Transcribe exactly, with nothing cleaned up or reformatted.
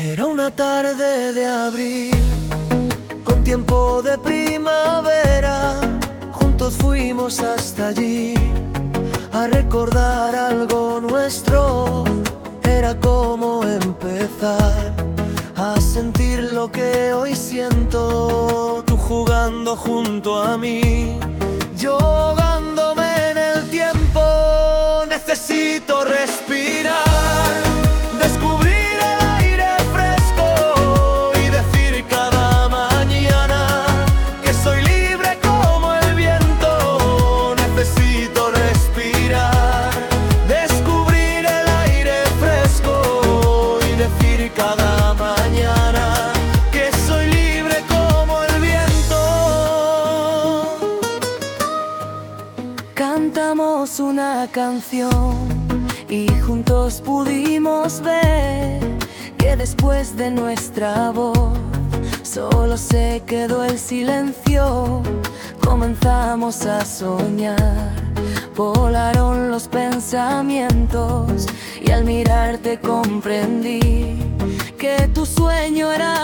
Era una tarde de abril, con tiempo de primavera. Juntos fuimos hasta allí a recordar algo nuestro. Era como empezar a sentir lo que hoy siento. Tú jugando junto a mí, yo ahogándome en el tiempo. Necesito respirar, descubrir el aire fresco y decir cada mañana que soy libre como el viento. Necesito respirar, descubrir el aire fresco y decir cada mañana que soy libre como el viento. Cantamos una canción y juntos pudimos ver que después de nuestra voz solo se quedó el silencio. Comenzamos a soñar, volaron los pensamientos y al mirarte comprendí que tu sueño era